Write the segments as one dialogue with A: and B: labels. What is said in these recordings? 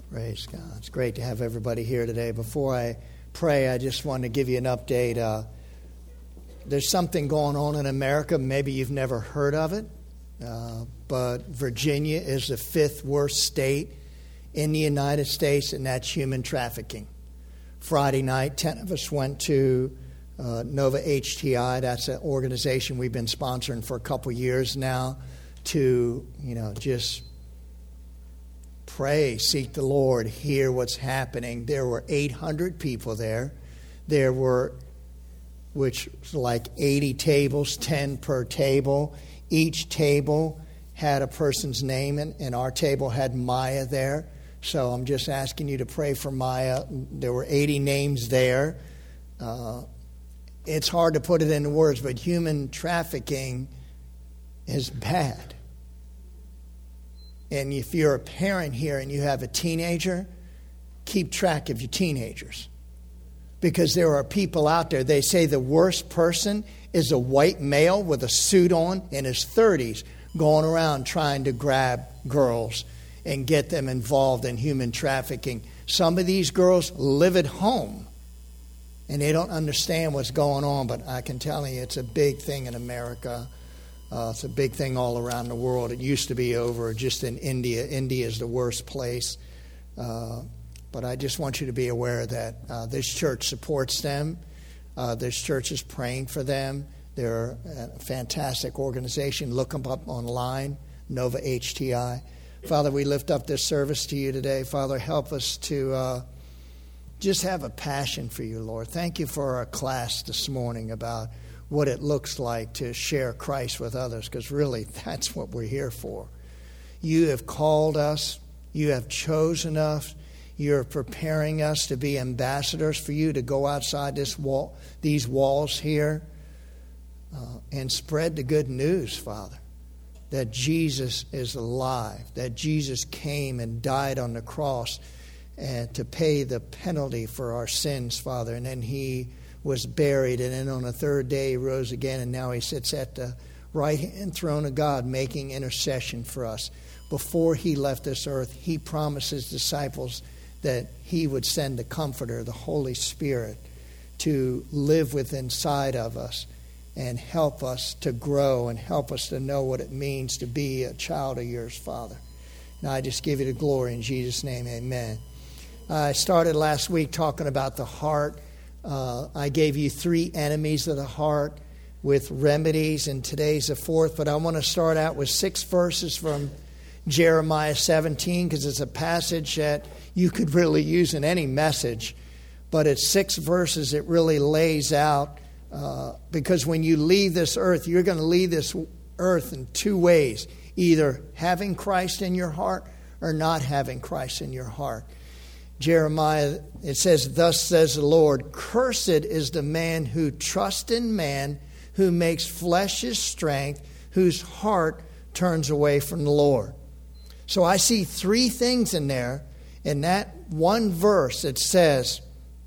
A: Praise God. It's great to have everybody here today. Before I pray, I just want to give you an update. There's something going on in America. Maybe you've never heard of it, but Virginia is the fifth worst state in the United States, and that's human trafficking. Friday night, 10 of us went to Nova HTI. That's an organization we've been sponsoring for a couple years now to, just pray, seek the Lord, hear what's happening. There were 800 people there. There were, which was like 80 tables, 10 per table. Each table had a person's name, and our table had Maya there. So I'm just asking you to pray for Maya. There were 80 names there. It's hard to put it into words, but human trafficking is bad. And if you're a parent here and you have a teenager, keep track of your teenagers. Because there are people out there, they say the worst person is a white male with a suit on in his 30s going around trying to grab girls and get them involved in human trafficking. Some of these girls live at home and they don't understand what's going on, but I can tell you it's a big thing in America. It's a big thing all around the world. It used to be over just in India. India is the worst place. But I just want you to be aware that this church supports them. This church is praying for them. They're a fantastic organization. Look them up online, Nova HTI. Father, we lift up this service to you today. Father, help us to just have a passion for you, Lord. Thank you for our class this morning about what it looks like to share Christ with others, because really that's what we're here for. You have called us. You have chosen us. You're preparing us to be ambassadors for you, to go outside these walls here and spread the good news, Father, that Jesus is alive, that Jesus came and died on the cross and to pay the penalty for our sins, Father, and then he was buried, and then on the third day he rose again, and now he sits at the right-hand throne of God making intercession for us. Before he left this earth, he promised his disciples that he would send the Comforter, the Holy Spirit, to live within inside of us and help us to grow and help us to know what it means to be a child of yours, Father. Now I just give you the glory in Jesus' name, amen. I started last week talking about the heart. I gave you 3 enemies of the heart with remedies, and today's the 4th. But I want to start out with 6 verses from Jeremiah 17, because it's a passage that you could really use in any message. But it's 6 verses it really lays out, because when you leave this earth, you're going to leave this earth in 2 ways. Either having Christ in your heart or not having Christ in your heart. Jeremiah, it says, "Thus says the Lord, cursed is the man who trusts in man, who makes flesh his strength, whose heart turns away from the Lord." So I see 3 things in there. In that one verse, it says,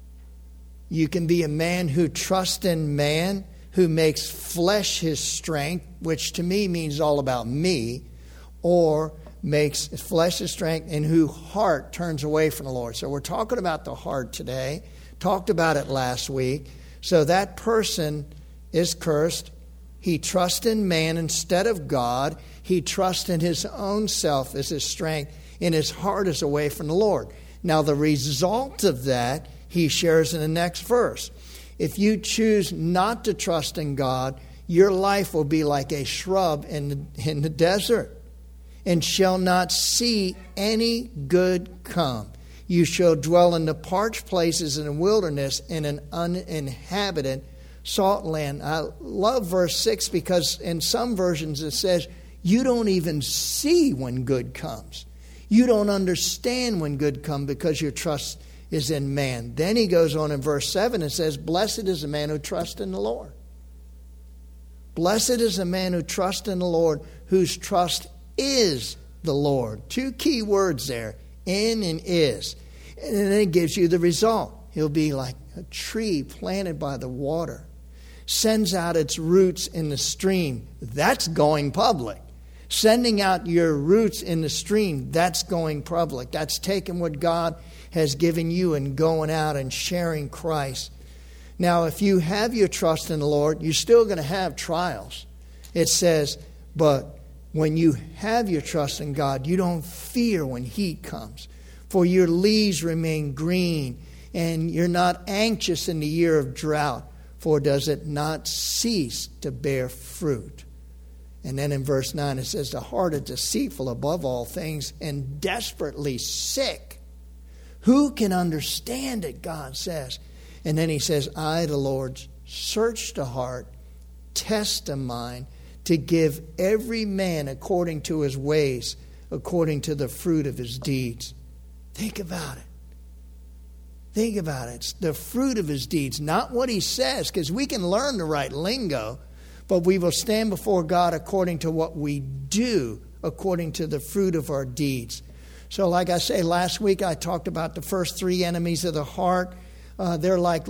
A: you can be a man who trusts in man, who makes flesh his strength, which to me means all about me, or makes flesh his strength, and whose heart turns away from the Lord. So we're talking about the heart today. Talked about it last week. So that person is cursed. He trusts in man instead of God. He trusts in his own self as his strength, and his heart is away from the Lord. Now the result of that he shares in the next verse. If you choose not to trust in God, your life will be like a shrub in the desert, and shall not see any good come. You shall dwell in the parched places in the wilderness, in an uninhabited salt land. I love verse 6, because in some versions it says, you don't even see when good comes. You don't understand when good comes because your trust is in man. Then he goes on in verse 7 and says, blessed is the man who trusts in the Lord. Blessed is the man who trusts in the Lord, whose trust is the Lord. 2 key words there, in and is. And then it gives you the result. He'll be like a tree planted by the water. Sends out its roots in the stream. That's going public. Sending out your roots in the stream, that's going public. That's taking what God has given you and going out and sharing Christ. Now, if you have your trust in the Lord, you're still going to have trials. It says, but when you have your trust in God, you don't fear when heat comes. For your leaves remain green, and you're not anxious in the year of drought, for does it not cease to bear fruit? And then in verse 9 it says, the heart is deceitful above all things and desperately sick. Who can understand it, God says. And then he says, I, the Lord, search the heart, test the mind, to give every man according to his ways, according to the fruit of his deeds. Think about it. Think about it. It's the fruit of his deeds, not what he says, because we can learn the right lingo, but we will stand before God according to what we do, according to the fruit of our deeds. So like I say, last week I talked about the first three enemies of the heart. They're like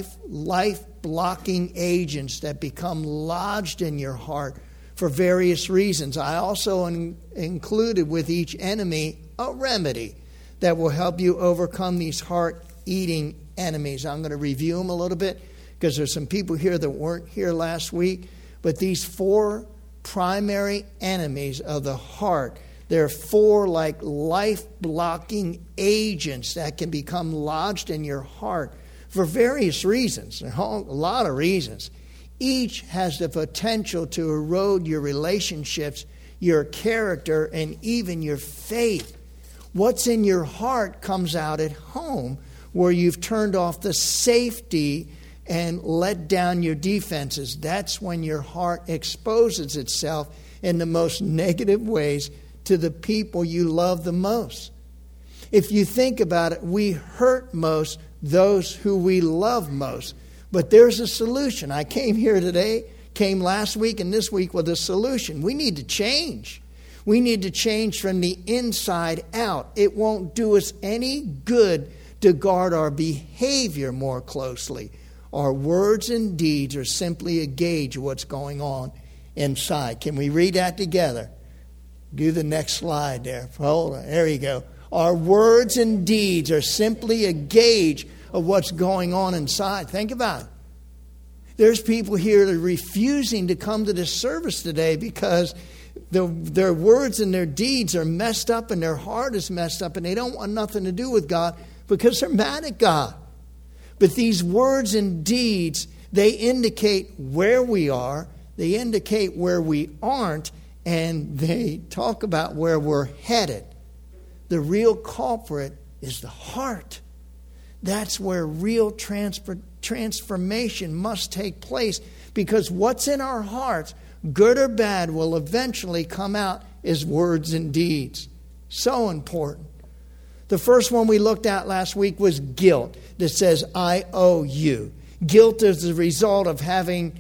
A: life-blocking agents that become lodged in your heart for various reasons. I also included with each enemy a remedy that will help you overcome these heart-eating enemies. I'm going to review them a little bit because there's some people here that weren't here last week. But these four primary enemies of the heart, they're four like life-blocking agents that can become lodged in your heart for various reasons, a lot of reasons. Each has the potential to erode your relationships, your character, and even your faith. What's in your heart comes out at home, where you've turned off the safety and let down your defenses. That's when your heart exposes itself in the most negative ways to the people you love the most. If you think about it, we hurt most those who we love most. But there's a solution. I came here today, came last week and this week with a solution. We need to change. We need to change from the inside out. It won't do us any good to guard our behavior more closely. Our words and deeds are simply a gauge of what's going on inside. Can we read that together? Do the next slide there. Hold on. There you go. Our words and deeds are simply a gauge of what's going on inside. Think about it. There's people here that are refusing to come to this service today because their words and their deeds are messed up and their heart is messed up and they don't want nothing to do with God because they're mad at God. But these words and deeds, they indicate where we are, they indicate where we aren't, and they talk about where we're headed. The real culprit is the heart. That's where real transformation must take place, because what's in our hearts, good or bad, will eventually come out as words and deeds. So important. The first one we looked at last week was guilt that says, I owe you. Guilt is the result of having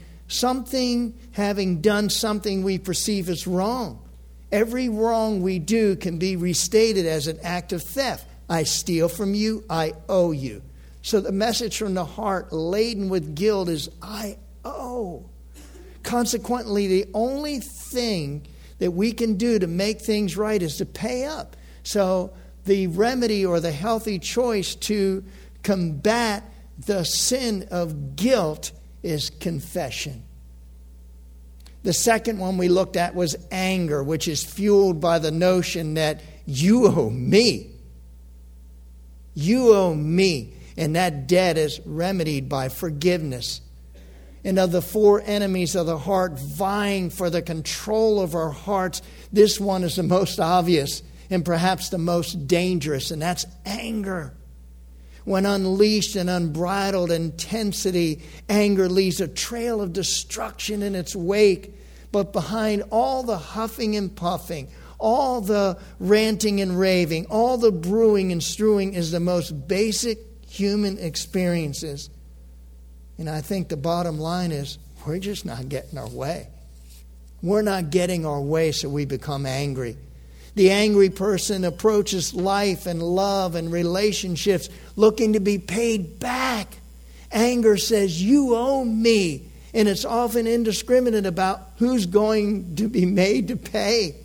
A: done something we perceive as wrong. Every wrong we do can be restated as an act of theft. I steal from you, I owe you. So the message from the heart laden with guilt is, I owe. Consequently, the only thing that we can do to make things right is to pay up. So the remedy or the healthy choice to combat the sin of guilt is confession. The second one we looked at was anger, which is fueled by the notion that you owe me. You owe me. And that debt is remedied by forgiveness. And of the four enemies of the heart vying for the control of our hearts, this one is the most obvious and perhaps the most dangerous, and that's anger. When unleashed in unbridled intensity, anger leaves a trail of destruction in its wake. But behind all the huffing and puffing, all the ranting and raving, all the brewing and stewing is the most basic human experiences. And I think the bottom line is we're just not getting our way. We're not getting our way, so we become angry. The angry person approaches life and love and relationships looking to be paid back. Anger says, you owe me. And it's often indiscriminate about who's going to be made to pay.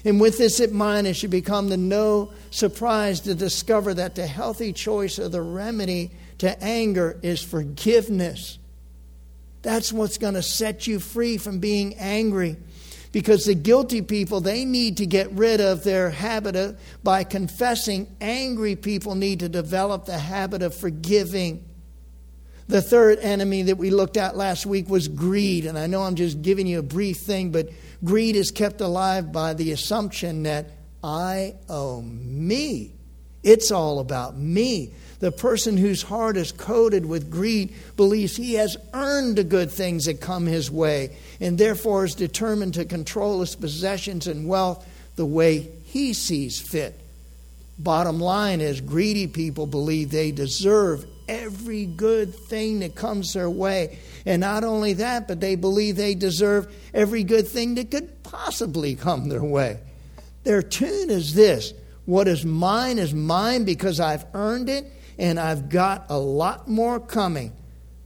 A: And with this in mind, it should become no surprise to discover that the healthy choice or the remedy to anger is forgiveness. That's what's going to set you free from being angry. Because the guilty people, they need to get rid of their habit by confessing. Angry people need to develop the habit of forgiving. The third enemy that we looked at last week was greed. And I know I'm just giving you a brief thing, but greed is kept alive by the assumption that I owe me. It's all about me. The person whose heart is coated with greed believes he has earned the good things that come his way, and therefore is determined to control his possessions and wealth the way he sees fit. Bottom line is, greedy people believe they deserve every good thing that comes their way. And not only that, but they believe they deserve every good thing that could possibly come their way. Their tune is this: what is mine because I've earned it, and I've got a lot more coming.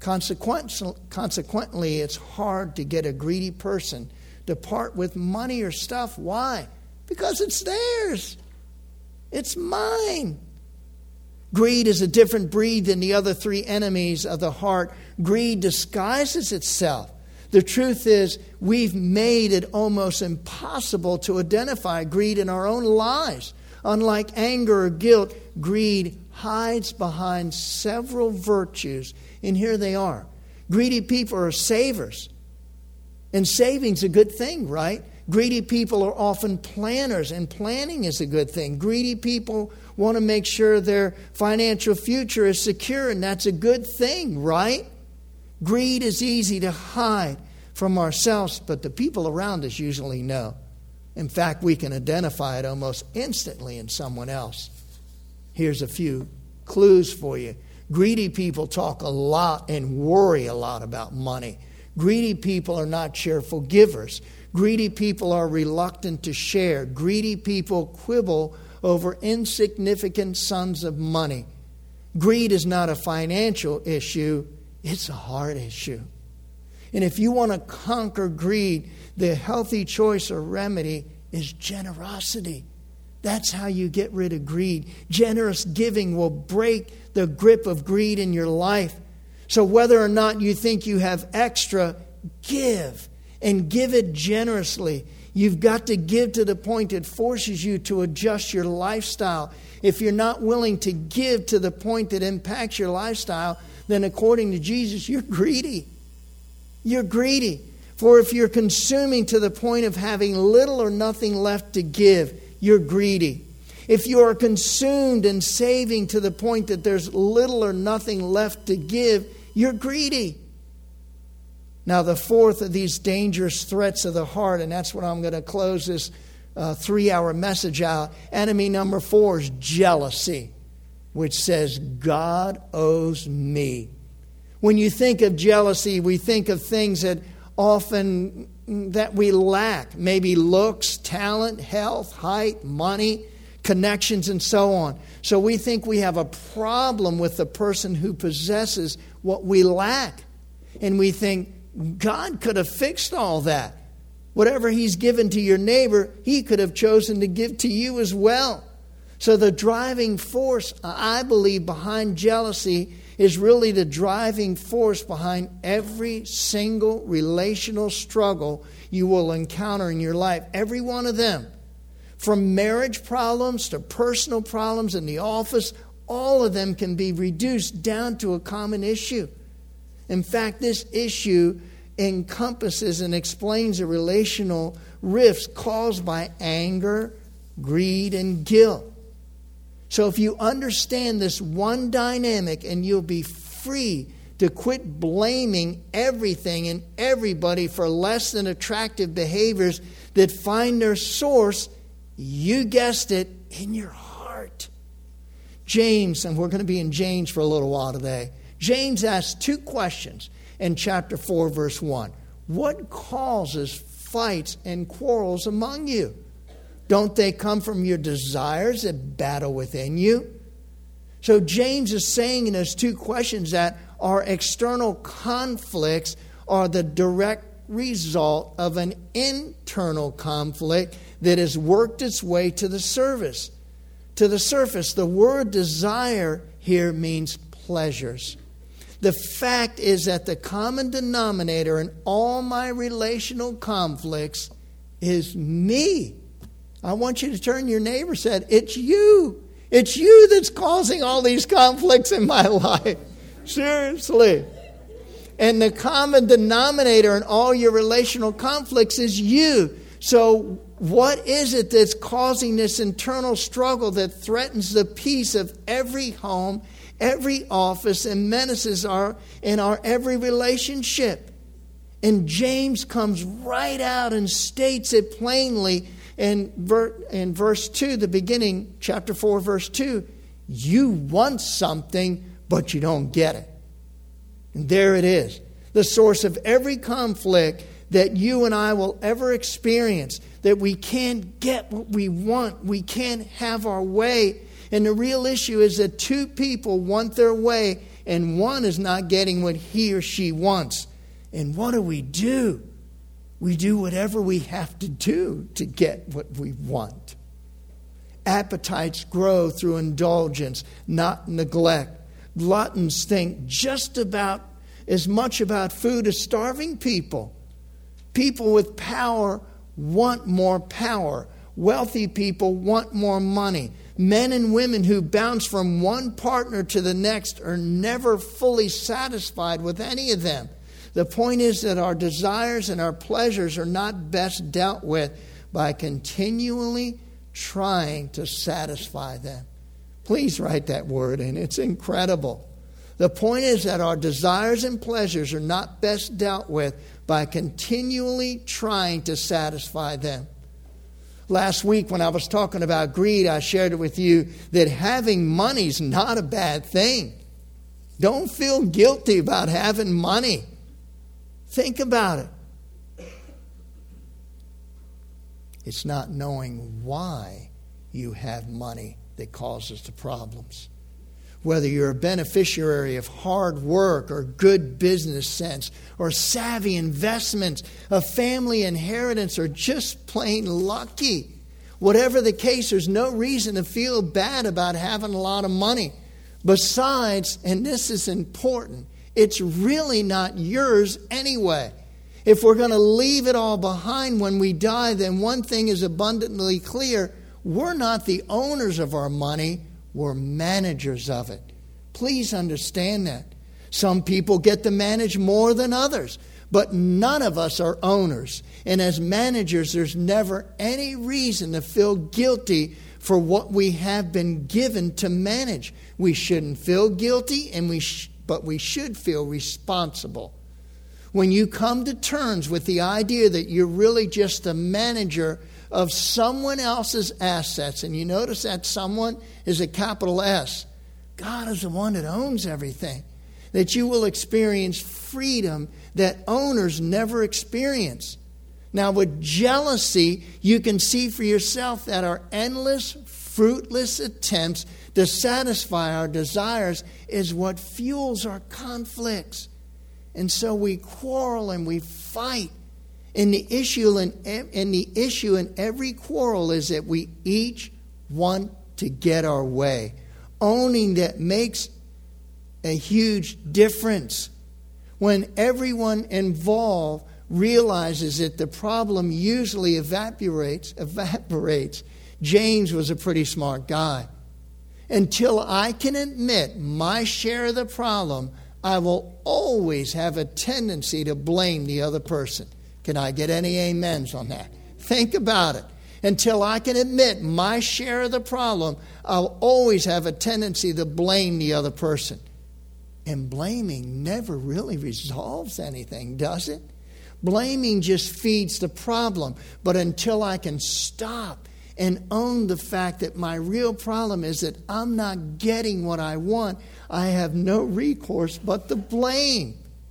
A: Consequently, it's hard to get a greedy person to part with money or stuff. Why? Because it's theirs. It's mine. Greed is a different breed than the other three enemies of the heart. Greed disguises itself. The truth is, we've made it almost impossible to identify greed in our own lives. Unlike anger or guilt, greed hides behind several virtues. And here they are. Greedy people are savers. And saving's a good thing, right? Greedy people are often planners, and planning is a good thing. Greedy people want to make sure their financial future is secure, and that's a good thing, right? Greed is easy to hide from ourselves, but the people around us usually know. In fact, we can identify it almost instantly in someone else. Here's a few clues for you. Greedy people talk a lot and worry a lot about money. Greedy people are not cheerful givers. Greedy people are reluctant to share. Greedy people quibble over insignificant sums of money. Greed is not a financial issue, it's a heart issue. And if you want to conquer greed, the healthy choice or remedy is generosity. That's how you get rid of greed. Generous giving will break the grip of greed in your life. So whether or not you think you have extra, give. And give it generously. You've got to give to the point it forces you to adjust your lifestyle. If you're not willing to give to the point that impacts your lifestyle, then according to Jesus, you're greedy. You're greedy. For if you're consuming to the point of having little or nothing left to give, you're greedy. If you are consumed and saving to the point that there's little or nothing left to give, you're greedy. Now, the fourth of these dangerous threats of the heart, and that's what I'm going to close this 3-hour message out. Enemy number 4 is jealousy, which says, God owes me. When you think of jealousy, we think of things that often that we lack. Maybe looks, talent, health, height, money, connections, and so on. So we think we have a problem with the person who possesses what we lack. And we think, God could have fixed all that. Whatever He's given to your neighbor, He could have chosen to give to you as well. So the driving force, I believe, behind jealousy is really the driving force behind every single relational struggle you will encounter in your life. Every one of them. From marriage problems to personal problems in the office, all of them can be reduced down to a common issue. In fact, this issue encompasses and explains the relational rifts caused by anger, greed, and guilt. So if you understand this one dynamic, and you'll be free to quit blaming everything and everybody for less than attractive behaviors that find their source, you guessed it, in your heart. James, and we're going to be in James for a little while today. James asks 2 questions in chapter 4, verse 1. What causes fights and quarrels among you? Don't they come from your desires that battle within you? So James is saying in those 2 questions that our external conflicts are the direct result of an internal conflict that has worked its way to the surface. The word desire here means pleasures. The fact is that the common denominator in all my relational conflicts is me. I want you to turn to your neighbor and say, it's you. It's you that's causing all these conflicts in my life. Seriously. And the common denominator in all your relational conflicts is you. So what is it that's causing this internal struggle that threatens the peace of every home, every office, and menaces our every relationship? And James comes right out and states it plainly in verse 2, the beginning, chapter 4, verse 2. You want something, but you don't get it. And there it is. The source of every conflict that you and I will ever experience, that we can't get what we want. We can't have our way. And the real issue is that two people want their way and one is not getting what he or she wants. And what do? We do whatever we have to do to get what we want. Appetites grow through indulgence, not neglect. Gluttons think just about as much about food as starving people. People with power want more power. Wealthy people want more money. Men and women who bounce from one partner to the next are never fully satisfied with any of them. The point is that our desires and our pleasures are not best dealt with by continually trying to satisfy them. Please write that word in. It's incredible. The point is that our desires and pleasures are not best dealt with by continually trying to satisfy them. Last week when I was talking about greed, I shared it with you that having money is not a bad thing. Don't feel guilty about having money. Think about it. It's not knowing why you have money that causes the problems. Whether you're a beneficiary of hard work or good business sense or savvy investments, a family inheritance, or just plain lucky. Whatever the case, there's no reason to feel bad about having a lot of money. Besides, and this is important, it's really not yours anyway. If we're going to leave it all behind when we die, then one thing is abundantly clear. We're not the owners of our money. We're managers of it. Please understand that. Some people get to manage more than others, but none of us are owners. And as managers, there's never any reason to feel guilty for what we have been given to manage. We shouldn't feel guilty, but we should feel responsible. When you come to terms with the idea that you're really just a manager of someone else's assets, and you notice that someone is a capital S. God is the one that owns everything. That you will experience freedom that owners never experience. Now, with jealousy, you can see for yourself that our endless, fruitless attempts to satisfy our desires is what fuels our conflicts. And so we quarrel and we fight. And the issue in every quarrel is that we each want to get our way. Owning that makes a huge difference. When everyone involved realizes that the problem usually evaporates. James was a pretty smart guy. Until I can admit my share of the problem, I will always have a tendency to blame the other person. Can I get any amens on that? Think about it. Until I can admit my share of the problem, I'll always have a tendency to blame the other person. And blaming never really resolves anything, does it? Blaming just feeds the problem. But until I can stop and own the fact that my real problem is that I'm not getting what I want, I have no recourse but to blame.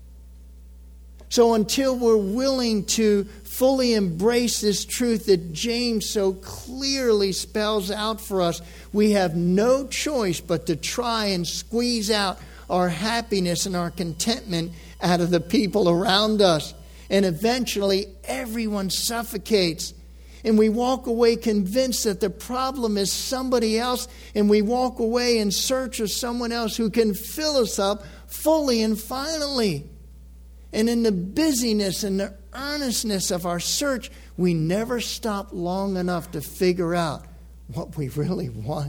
A: So until we're willing to fully embrace this truth that James so clearly spells out for us, we have no choice but to try and squeeze out our happiness and our contentment out of the people around us. And eventually everyone suffocates. And we walk away convinced that the problem is somebody else. And we walk away in search of someone else who can fill us up fully and finally. And in the busyness and the earnestness of our search, we never stop long enough to figure out what we really want.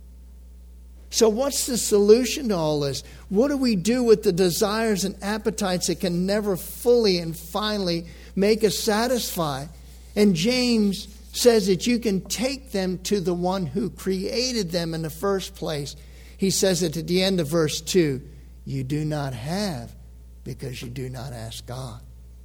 A: So what's the solution to all this? What do we do with the desires and appetites that can never fully and finally make us satisfied? And James says that you can take them to the one who created them in the first place. He says it at the end of verse 2. You do not have because you do not ask God.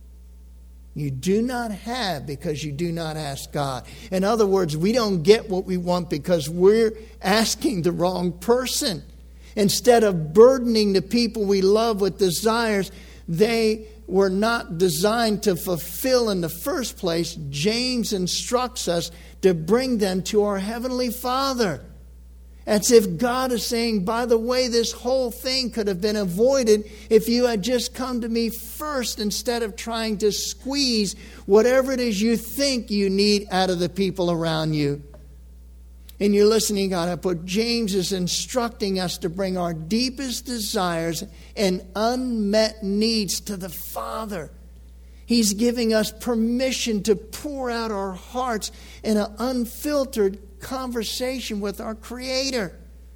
A: You do not have because you do not ask God. In other words, we don't get what we want because we're asking the wrong person. Instead of burdening the people we love with desires they were not designed to fulfill in the first place, James instructs us to bring them to our Heavenly Father. As if God is saying, by the way, this whole thing could have been avoided if you had just come to me first instead of trying to squeeze whatever it is you think you need out of the people around you. And you're listening, God, but James is instructing us to bring our deepest desires and unmet needs to the Father. He's giving us permission to pour out our hearts in an unfiltered conversation with our Creator.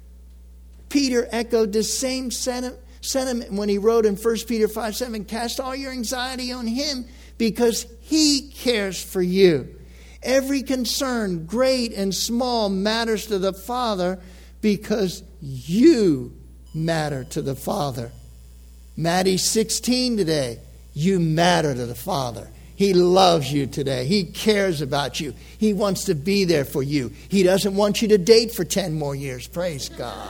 A: Peter echoed the same sentiment when he wrote in 1 Peter 5:7, cast all your anxiety on Him because He cares for you. Every concern, great and small, matters to the Father because you matter to the Father. Matthew 16 today, you matter to the Father. He loves you today. He cares about you. He wants to be there for you. He doesn't want you to date for 10 more years. Praise God.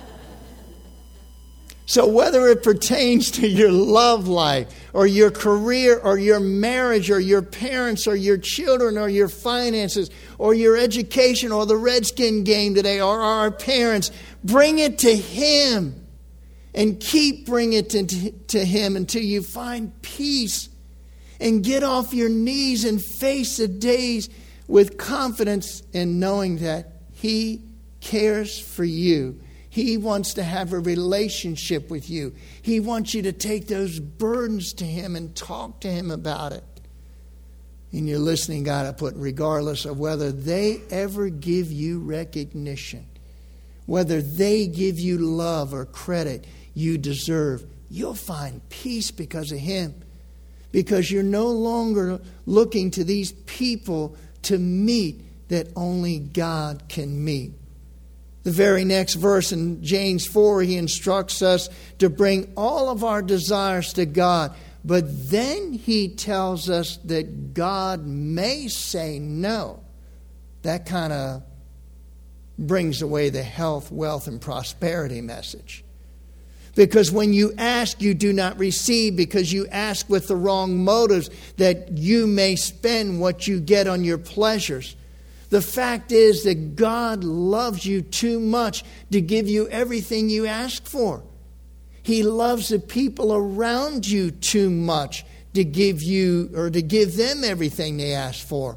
A: So whether it pertains to your love life or your career or your marriage or your parents or your children or your finances or your education or the Redskin game today or our parents, bring it to Him and keep bringing it to Him until you find peace. And get off your knees and face the days with confidence in knowing that He cares for you. He wants to have a relationship with you. He wants you to take those burdens to Him and talk to Him about it. And you're listening, God, I put regardless of whether they ever give you recognition, whether they give you love or credit you deserve, you'll find peace because of Him. Because you're no longer looking to these people to meet that only God can meet. The very next verse in James 4, he instructs us to bring all of our desires to God. But then he tells us that God may say no. That kind of brings away the health, wealth, and prosperity message. Because when you ask, you do not receive because you ask with the wrong motives that you may spend what you get on your pleasures. The fact is that God loves you too much to give you everything you ask for. He loves the people around you too much to give you or to give them everything they ask for.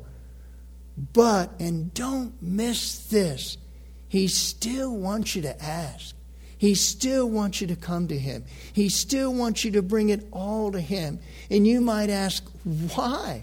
A: But, and don't miss this, He still wants you to ask. He still wants you to come to Him. He still wants you to bring it all to Him. And you might ask, why?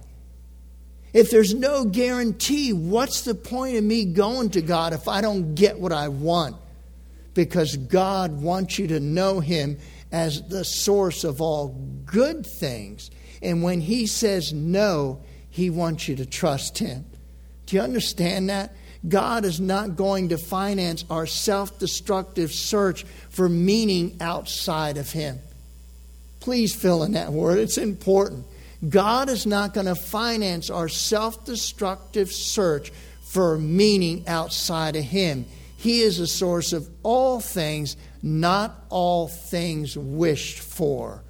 A: If there's no guarantee, what's the point of me going to God if I don't get what I want? Because God wants you to know Him as the source of all good things. And when He says no, He wants you to trust Him. Do you understand that? God is not going to finance our self-destructive search for meaning outside of Him. Please fill in that word. It's important. God is not going to finance our self-destructive search for meaning outside of Him. He is the source of all things, not all things wished for.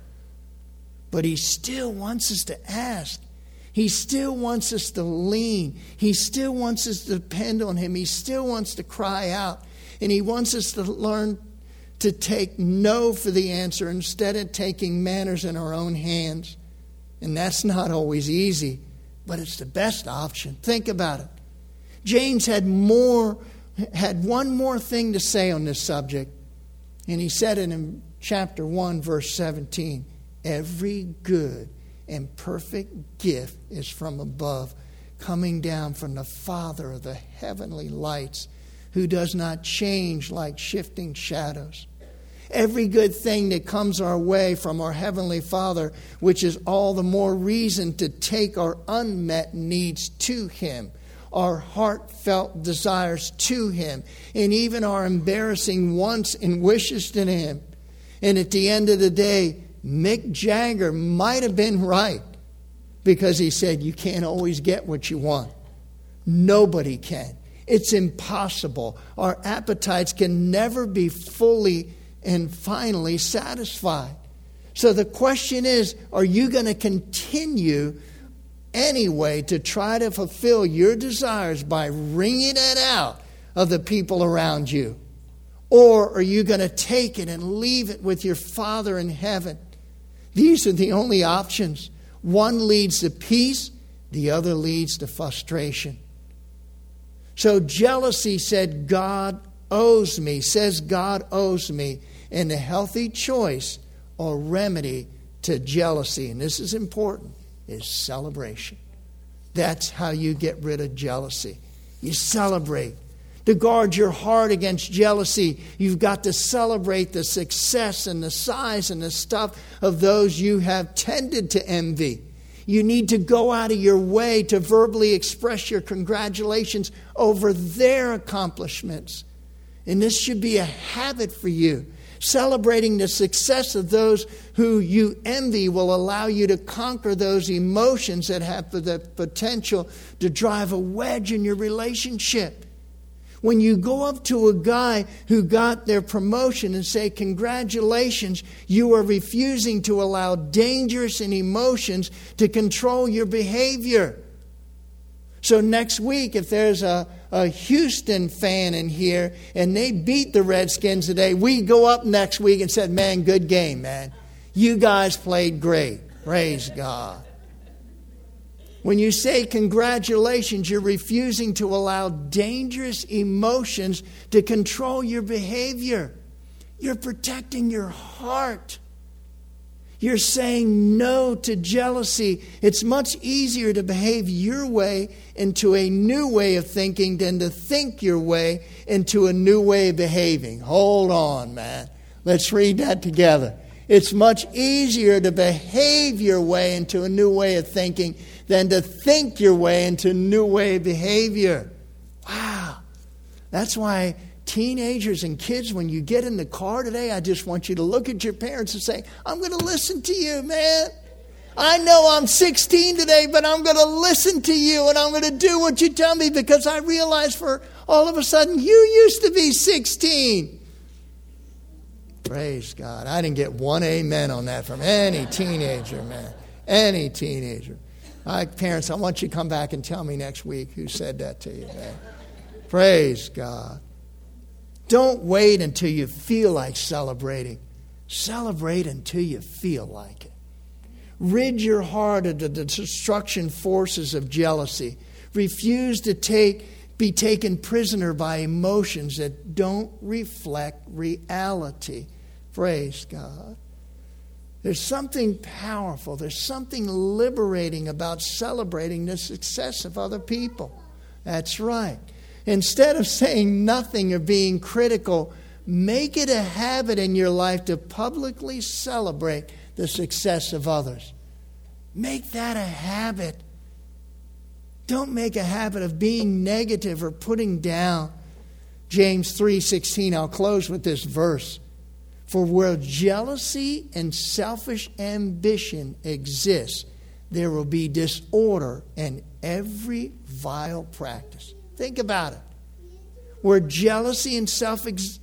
A: But He still wants us to ask. He still wants us to lean. He still wants us to depend on Him. He still wants to cry out. And He wants us to learn to take no for the answer instead of taking matters in our own hands. And that's not always easy, but it's the best option. Think about it. James had one more thing to say on this subject. And he said it in chapter 1, verse 17. Every good and perfect gift is from above, coming down from the Father of the heavenly lights, who does not change like shifting shadows. Every good thing that comes our way from our Heavenly Father, which is all the more reason to take our unmet needs to Him, our heartfelt desires to Him, and even our embarrassing wants and wishes to Him. And at the end of the day, Mick Jagger might have been right, because he said you can't always get what you want. Nobody can. It's impossible. Our appetites can never be fully and finally satisfied. So the question is, are you going to continue anyway to try to fulfill your desires by wringing it out of the people around you? Or are you going to take it and leave it with your Father in heaven? These are the only options. One leads to peace, the other leads to frustration. So jealousy says God owes me, and the healthy choice or remedy to jealousy, and this is important, is celebration. That's how you get rid of jealousy. You celebrate. To guard your heart against jealousy, you've got to celebrate the success and the size and the stuff of those you have tended to envy. You need to go out of your way to verbally express your congratulations over their accomplishments. And this should be a habit for you. Celebrating the success of those who you envy will allow you to conquer those emotions that have the potential to drive a wedge in your relationship. When you go up to a guy who got their promotion and say, congratulations, you are refusing to allow dangers and emotions to control your behavior. So next week, if there's a Houston fan in here and they beat the Redskins today, we go up next week and said, man, good game, man. You guys played great. Praise God. When you say congratulations, you're refusing to allow dangerous emotions to control your behavior. You're protecting your heart. You're saying no to jealousy. It's much easier to behave your way into a new way of thinking than to think your way into a new way of behaving. Hold on, man. Let's read that together. It's much easier to behave your way into a new way of thinking than to think your way into a new way of behavior. Wow. That's why teenagers and kids, when you get in the car today, I just want you to look at your parents and say, I'm going to listen to you, man. I know I'm 16 today, but I'm going to listen to you and I'm going to do what you tell me, because I realize for all of a sudden you used to be 16. Praise God. I didn't get one amen on that from any teenager, man. Any teenager. Parents, I want you to come back and tell me next week who said that to you, man. Praise God. Don't wait until you feel like celebrating. Celebrate until you feel like it. Rid your heart of the destruction forces of jealousy. Refuse to be taken prisoner by emotions that don't reflect reality. Praise God. There's something powerful, there's something liberating about celebrating the success of other people. That's right. Instead of saying nothing or being critical, make it a habit in your life to publicly celebrate the success of others. Make that a habit. Don't make a habit of being negative or putting down. James 3:16, I'll close with this verse. For where jealousy and selfish ambition exist, there will be disorder and every vile practice. Think about it. Where jealousy and selfishness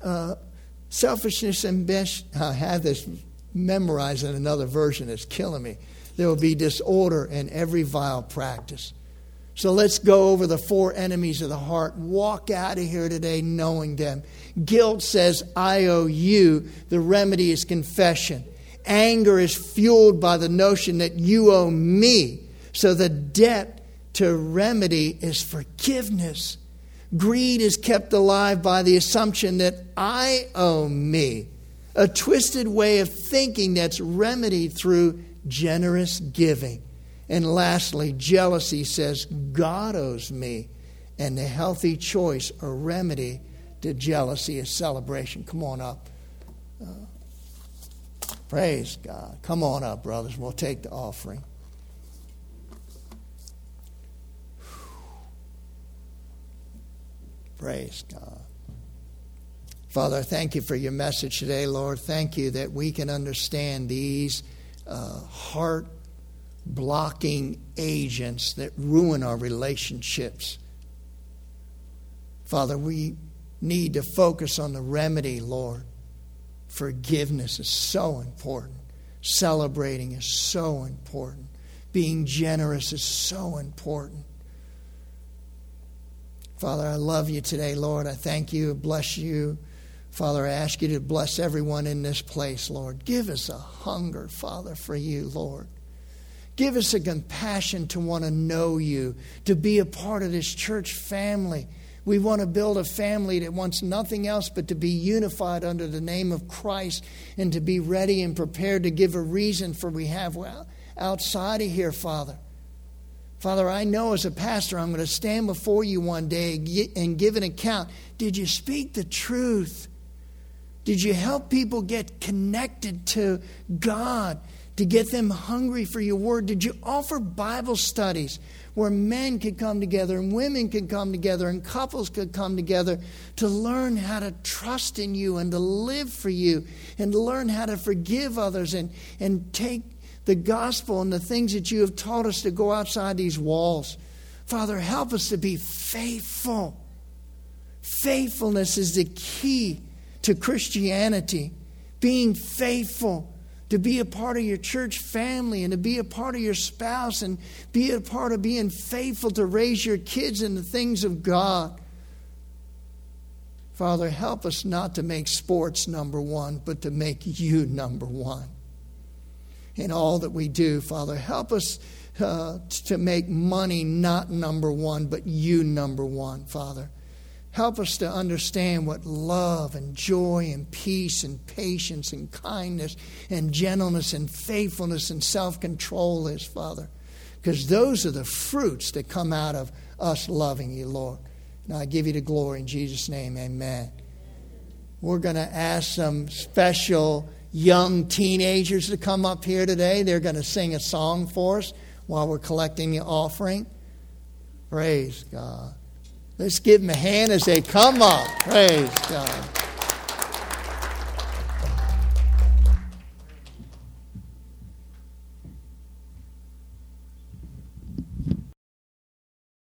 A: and ambition, I have this memorized in another version, it's killing me. There will be disorder and every vile practice. So let's go over the 4 enemies of the heart. Walk out of here today knowing them. Guilt says, I owe you. The remedy is confession. Anger is fueled by the notion that you owe me. So the debt to remedy is forgiveness. Greed is kept alive by the assumption that I owe me. A twisted way of thinking that's remedied through generous giving. And lastly, jealousy says God owes me. And the healthy choice or remedy to jealousy is celebration. Come on up. Praise God. Come on up, brothers. We'll take the offering. Praise God. Father, I thank you for your message today, Lord. Thank you that we can understand these heart-blocking agents that ruin our relationships. Father, we need to focus on the remedy, Lord. Forgiveness is so important. Celebrating is so important. Being generous is so important. Father, I love you today, Lord. I thank you, bless you. Father, I ask you to bless everyone in this place, Lord. Give us a hunger, Father, for you, Lord. Give us a compassion to want to know you, to be a part of this church family. We want to build a family that wants nothing else but to be unified under the name of Christ and to be ready and prepared to give a reason for we have outside of here, Father. Father, I know as a pastor I'm going to stand before you one day and give an account. Did you speak the truth? Did you help people get connected to God, to get them hungry for your word? Did you offer Bible studies where men could come together and women could come together and couples could come together to learn how to trust in you and to live for you and to learn how to forgive others and take the gospel and the things that you have taught us to go outside these walls? Father, help us to be faithful. Faithfulness is the key to Christianity. Being faithful to be a part of your church family and to be a part of your spouse and be a part of being faithful to raise your kids in the things of God. Father, help us not to make sports number one, but to make you number one. In all that we do, Father, help us to make money not number one, but you number one, Father. Help us to understand what love and joy and peace and patience and kindness and gentleness and faithfulness and self-control is, Father. Because those are the fruits that come out of us loving you, Lord. And I give you the glory in Jesus' name, amen. We're going to ask some special young teenagers to come up here today. They're going to sing a song for us while we're collecting the offering. Praise God. Let's give them a hand as they come up. Praise God.